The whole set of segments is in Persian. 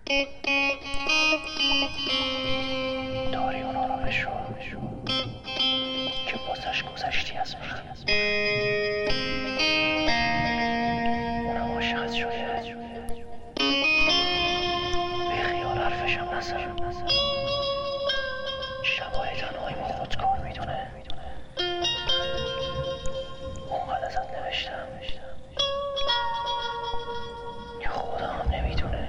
داری اونا رو بشو که بازش گذشتی از من. اونم عاشقت شده، به خیال حرفشم نزن. شبای تنهایی ما خودکار میدونه، اونقدر ازت نوشتم که خدا هم نمیدونه.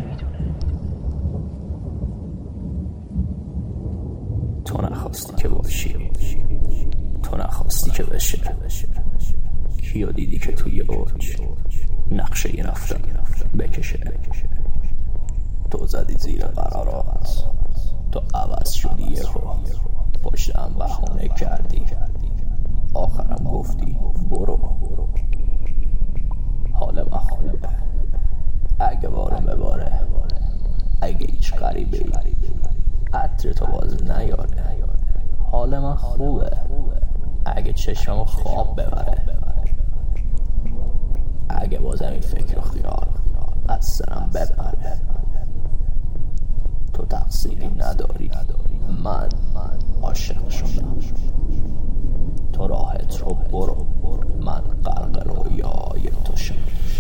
تو نخواستی که باشی، تو نخواستی که بشه. کیو دیدی که توی اوج نقشه رفتن بکشه؟ تو زدی زیر قرارات، تو عوض شدی یهو، پشتم بهونه کردی، آخرم گفتی برو. حال من خوبه اگه بارم بباره، اگه هیچ غریبه ای عطر تو باز نیاره. حال من خوبه اگه چشمم خواب ببره، اگه بازم این فکر و خیال از سرم ببره. تو تقصیری نداری، من عاشق شدم. تو راحت رو برو، من غرق رویای تو شدم.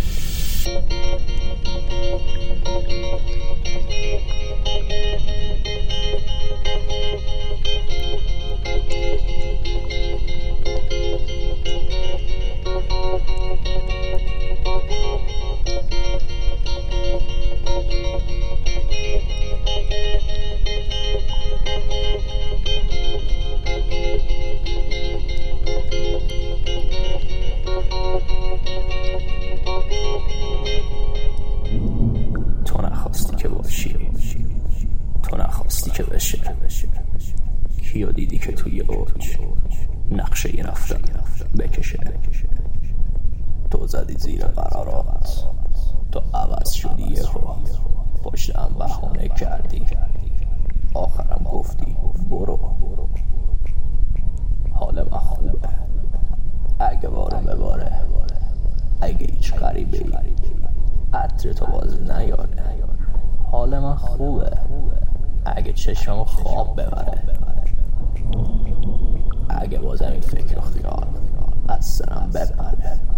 تو نخواستی که باشی، تو نخواستی که بشه. کیو دیدی که توی اوج نقشه رفتن بکشه؟ تو زدی زیر قرارات، تو عوض شدی یهو، پشتم بهونه کردی، آخرم گفتی برو. حال من خوبه اگه بارم بباره، اگه هیچ غریبه ای عطر تو باز نیاره. حال من خوبه اگه چشمم خواب ببره، اگه بازم این فکر و خیال از سرم ببره.